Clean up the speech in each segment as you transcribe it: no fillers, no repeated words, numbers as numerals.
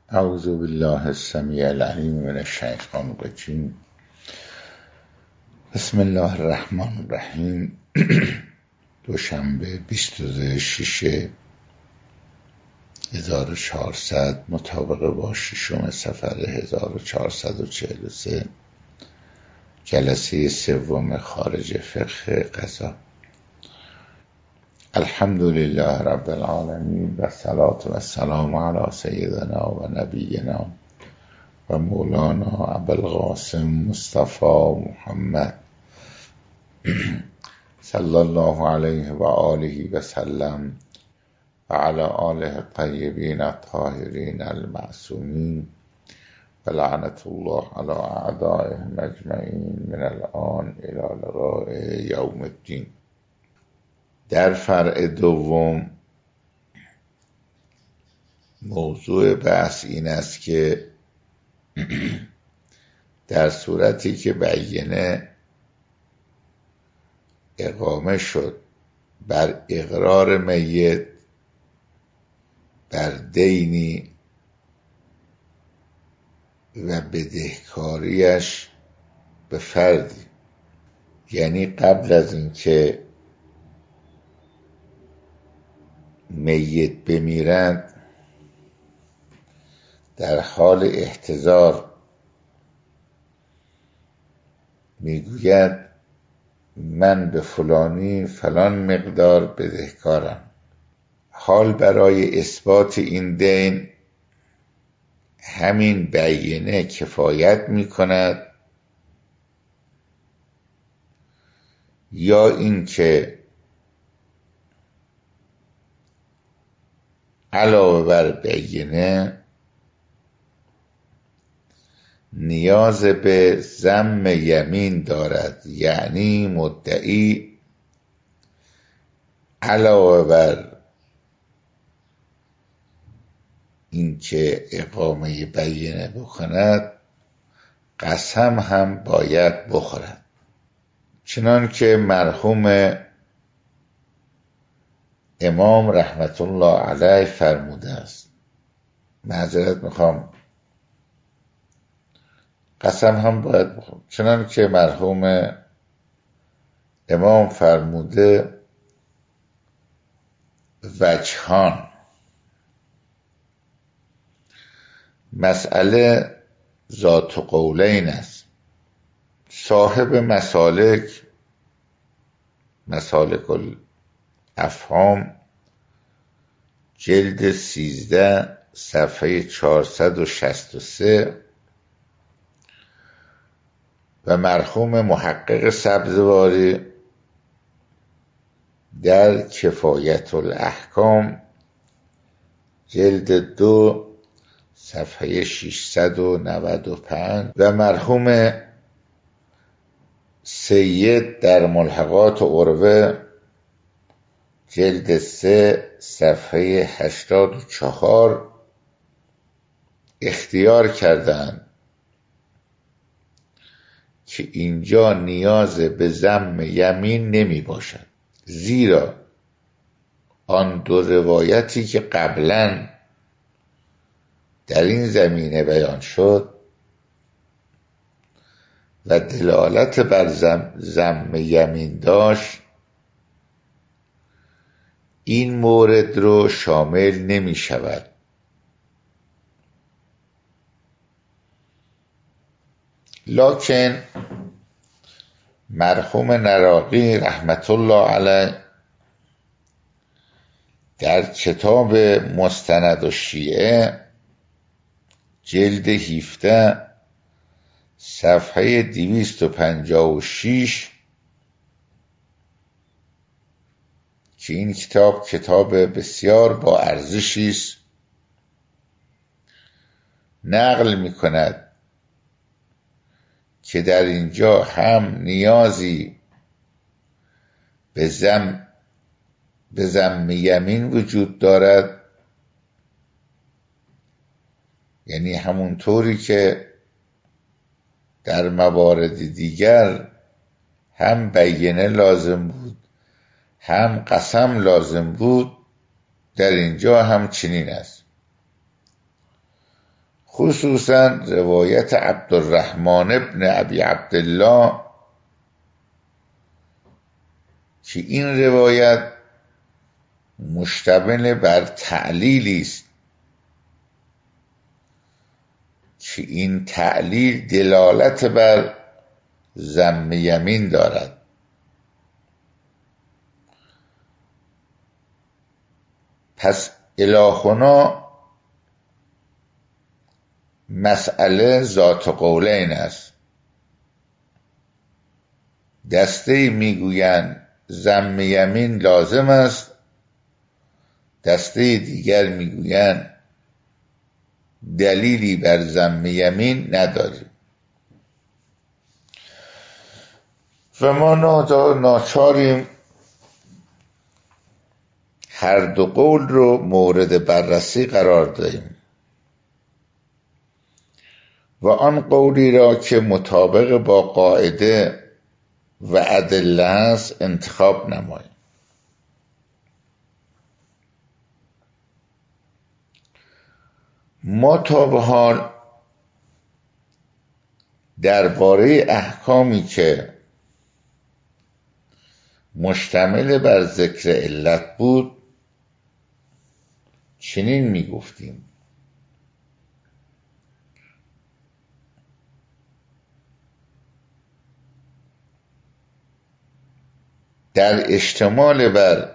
اعوذ بالله السمیع العلیم من الشیطان الرجیم. بسم الله الرحمن الرحیم. دوشنبه 22/6/1400 مطابق با 6 صفر 1443، جلسه سوم خارج فقه قضا. الحمد لله رب العالمین و الصلاة و السلام علی سیدنا و نبینا و مولانا ابوالقاسم مصطفی محمد صلی الله علیه و آله و سلم و علی آله الطیبین الطاهرین المعصومین و لعنت الله علی اعدائهم اجمعین من الآن الی لقاء یوم الدین. در فرع دوم موضوع بحث این است که در صورتی که بیینه اقامه شد بر اقرار میت بر دینی و بدهکاریش به فردی، یعنی قبل از اینکه میت بمیرند در حال احتضار میگوید من به فلانی فلان مقدار بدهکارم. حال برای اثبات این دین همین بیینه کفایت میکند یا اینکه علاوه بر بیینه نیاز به ضم یمین دارد، یعنی مدعی علاوه بر اینکه اقامه بیینه بکند قسم هم باید بخورد، چنان که مرحوم امام رحمت الله علیه فرموده است. معذرت میخوام، قسم هم باید بخورم، چنان که مرحوم امام فرموده وجهان. مسئله ذات قولین است. صاحب مسالک الافهام جلد 13 صفحه 463 و مرحوم محقق سبزواری در کفایت الاحکام جلد 2 صفحه 695 و مرحوم سید در ملحقات عروه جلد 3 صفحه 84 اختیار کردند که اینجا نیاز به ضم یمین نمی باشد، زیرا آن دو روایتی که قبلا در این زمینه بیان شد و دلالت بر ضم یمین داشت این مورد رو شامل نمی شود. لکن مرحوم نراقی رحمت الله علیه در کتاب مستند الشیعه جلد 17 صفحه 256 که این کتاب بسیار با ارزشی است نقل می کند که در اینجا هم نیازی به ضم یمین وجود دارد، یعنی همونطوری که در موارد دیگر هم بیینه لازم بود هم قسم لازم بود، در اینجا هم چنین است. خصوصا روایت عبدالرحمن ابن ابی عبدالله که این روایت مشتمل بر تعلیلی است که این تعلیل دلالت بر ذم یمین دارد. پس الهنا مسئله ذات قولین است. دسته میگویند ذم یمین لازم است، دسته دیگر میگویند دلیلی بر ذم یمین نداریم. و ما ناچاریم هر دو قول رو مورد بررسی قرار دهیم و آن قولی را که مطابق با قاعده و ادله است انتخاب نماییم. ما تا به حال درباره احکامی که مشتمل بر ذکر علت بود چنین می گفتیم: در اشتمال بر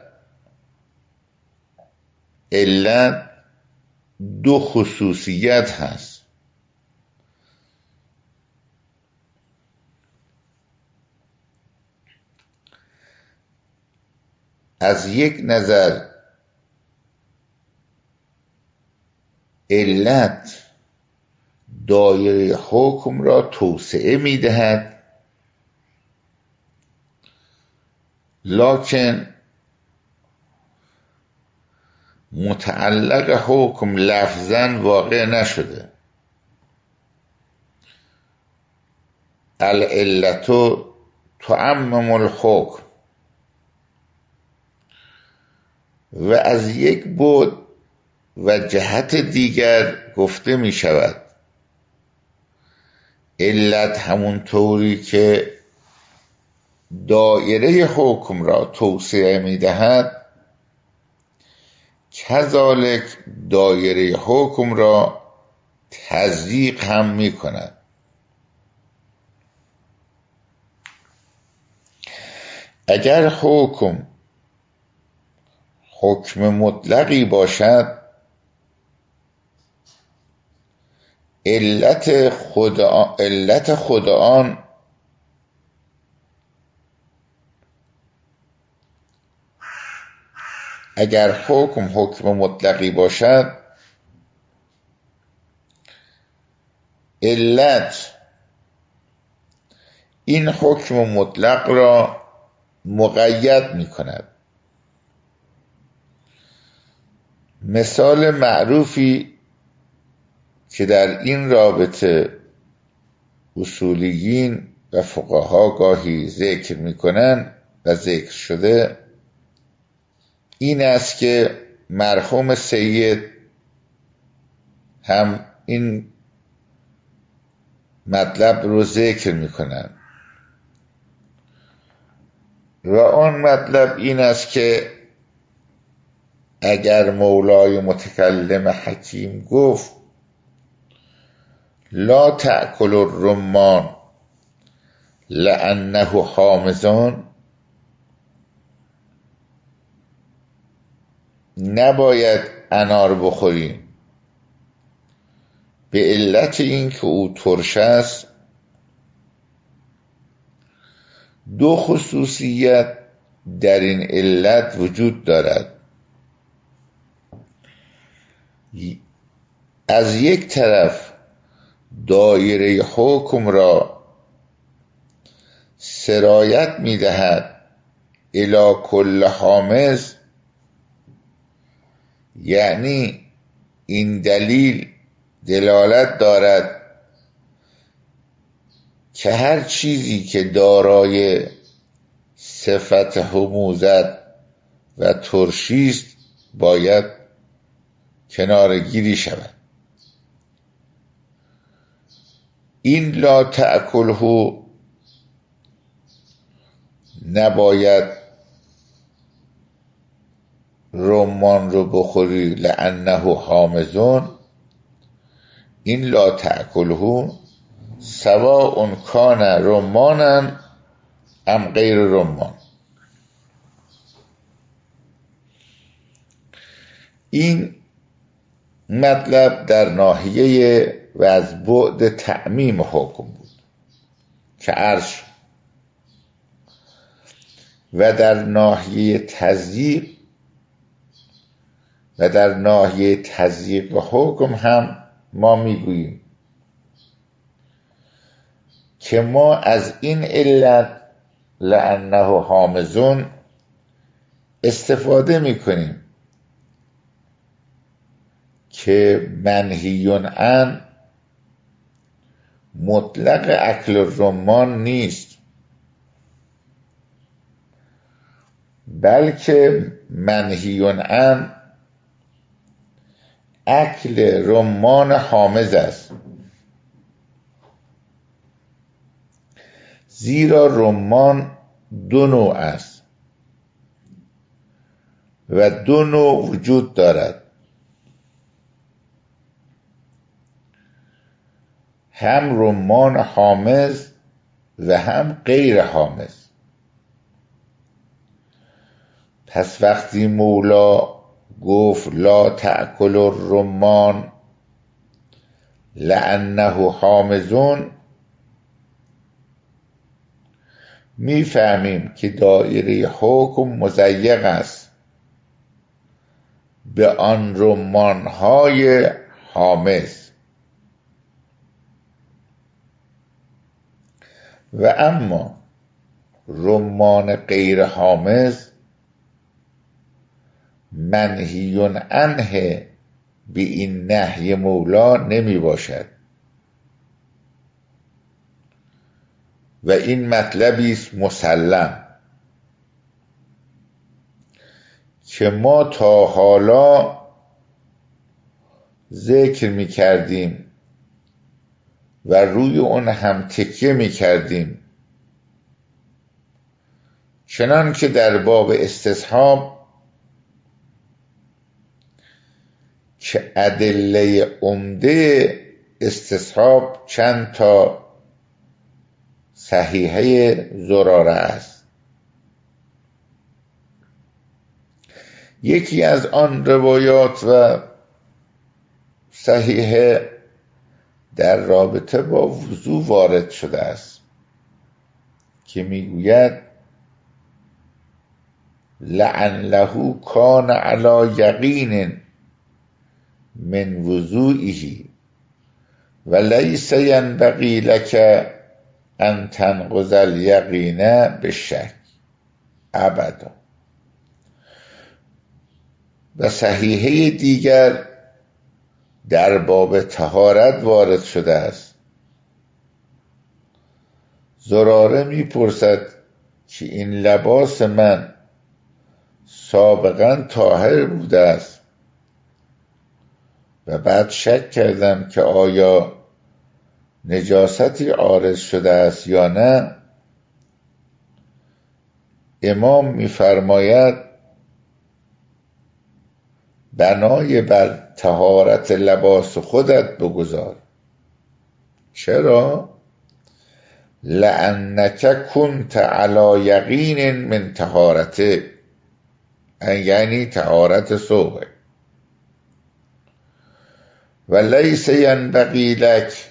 علت دو خصوصیت هست. از یک نظر علت دایره حکم را توسعه می دهد، لکن متعلق حکم لفظاً واقع نشده. العلت تعمم الحکم و از یک بعد و جهت دیگر گفته می شود علت همون طوری که دایره حکم را توسعه می دهد کذالک دایره حکم را تضییق هم می کند. اگر حکم مطلقی باشد علت خود آن اگر حکم مطلقی باشد علت این حکم مطلق را مقید می کند. مثال معروفی که در این رابطه اصولیین و فقها گاهی ذکر می کنند و ذکر شده این است که مرحوم سید هم این مطلب رو ذکر می کنند و آن مطلب این است که اگر مولای متکلم حکیم گفت لا تأکل الرمان لأنه حامضون، نباید انار بخوریم به علت این که او ترش است، دو خصوصیت در این علت وجود دارد. از یک طرف دایره حکم را سرایت می دهد الی کل حامض، یعنی این دلیل دلالت دارد که هر چیزی که دارای صفت حموضت و ترشی است باید کنارگیری شود. این لا تأکله نباید رمان رو بخوری لأنه حامضون، این لا تأکله سواء کان رمانا ام غیر رمان. این مطلب در ناحیه و از بعد تعمیم حکم بود که عرش، و در ناحیه تضییق و در ناحیه تضییق و حکم هم ما میگوییم که ما از این علت لأنه حامضون استفاده میکنیم که منهی عن مطلق اکل الرمان نیست، بلکه منهی عن اکل رمان حامض است، زیرا رمان دو نوع است و دو نوع وجود دارد، هم رمان حامض و هم غیر حامض. پس وقتی مولا گفت لا تأکل الرمان لأنه حامضون، میفهمیم که دایره حکم مضیق است به آن رمانهای حامض، و اما رمان غیر حامض منهی عنه به این نهی مولا نمی باشد. و این مطلبی است مسلم که ما تا حالا ذکر می کردیم و روی اون هم تکیه می کردیم، چنان که در باب استصحاب که ادله عمده استصحاب چند تا صحیحه زراره است. یکی از آن روایات و صحیحه در رابطه با وضو وارد شده است که میگوید لعله کان علی یقین من وضوئه و لیس ینبغی لک ان تنقض الیقین بالشک ابدا. و صحیحه دیگر در باب طهارت وارد شده است. زراره میپرسد که این لباس من سابقا طاهر بوده است و بعد شک کردم که آیا نجاستی عارض شده است یا نه. امام میفرماید بنای بر طهارت لباس خودت بگذار. چرا؟ لأنک کنت علی یقین من طهارته، یعنی طهارت صبح. و لیس ینبغی لک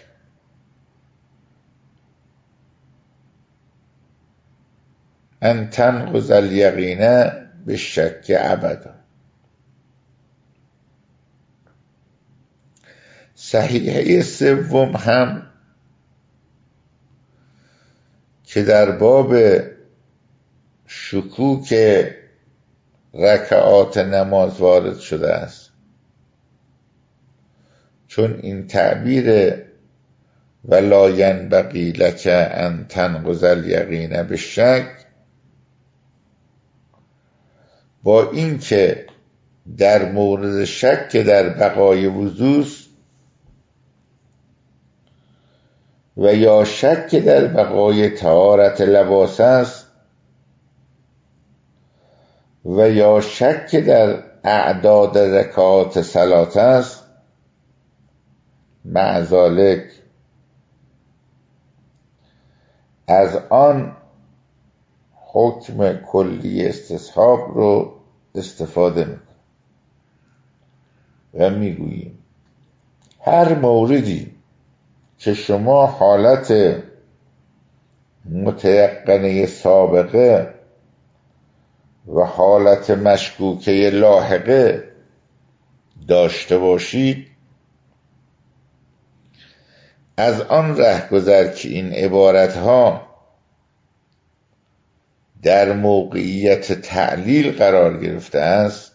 ان تنقض الیقین بالشک ابدا. صحیحه سوم هم که در باب شکوک رکعات نماز وارد شده است، چون این تعبیر ولا ینبغی لک ان تنقض الیقین بالشک با این که در مورد شک در بقای وضوست، و یا شک در بقای طهارت لباس است و یا شک در اعداد رکعات صلات است، مع ذالک از آن حکم کلی استصحاب رو استفاده میکنیم و میگوییم هر موردی که شما حالت متیقنه سابقه و حالت مشکوکه لاحقه داشته باشید، از آن رهگذر که این عبارتها در موقعیت تعلیل قرار گرفته است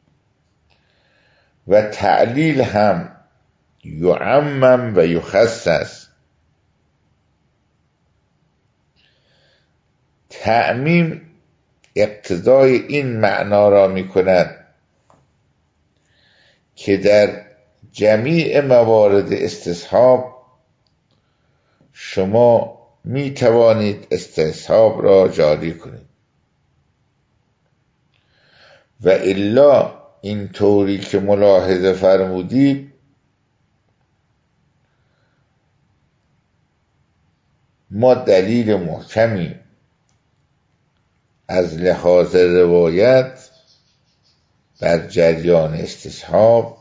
و تعلیل هم یعمم و یخصص، تعمیم اقتضای این معنا را می کند که در جمیع موارد استصحاب شما می توانید استصحاب را جاری کنید و الا این طوری که ملاحظه فرمودید ما دلیل محکمی از لحاظ روایت بر جریان استصحاب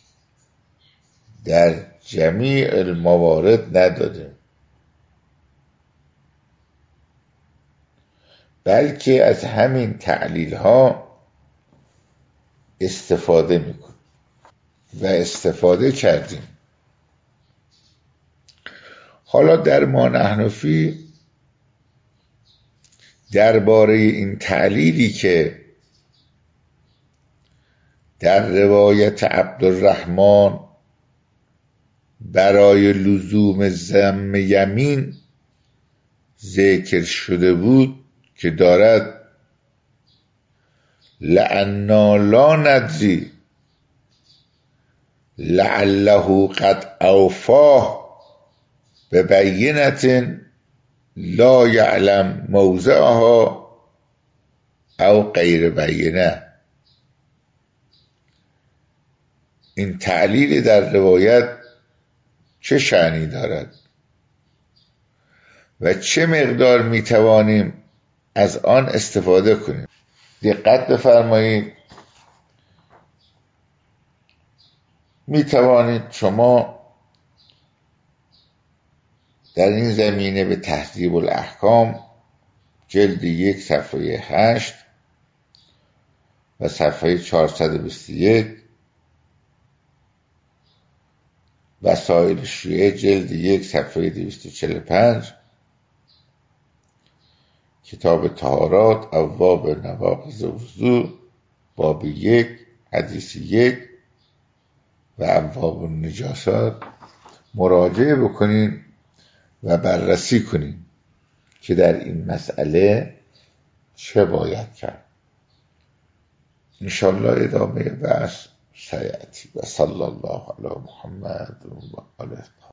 در جمیع الموارد نداده، بلکه از همین تعلیل ها استفاده میکنیم و استفاده کردیم. حالا در ما نحن فی درباره این تعلیلی که در روایت عبدالرحمن برای لزوم ضم یمین ذکر شده بود که دارد لأنا لا ندری لعله قد اوفاه ببینة لا یعلم موضعها او غیر بینه. این تعلیل در روایت چه شأنی دارد و چه مقدار میتوانیم از آن استفاده کنیم؟ دقت بفرمایید. میتوانید شما در این زمینه به تهذیب الاحکام جلد 1 صفحه 8 و صفحه 421، وسائل شیعه جلد 1 صفحه 245، کتاب طهارات ابواب نواقض وضو باب 1 حدیث 1 و ابواب النجاسات مراجعه بکنین و بررسی کنین که در این مسئله چه باید کرد. انشاءالله ادامه بحث سیأتی و صلی الله علی محمد و آله.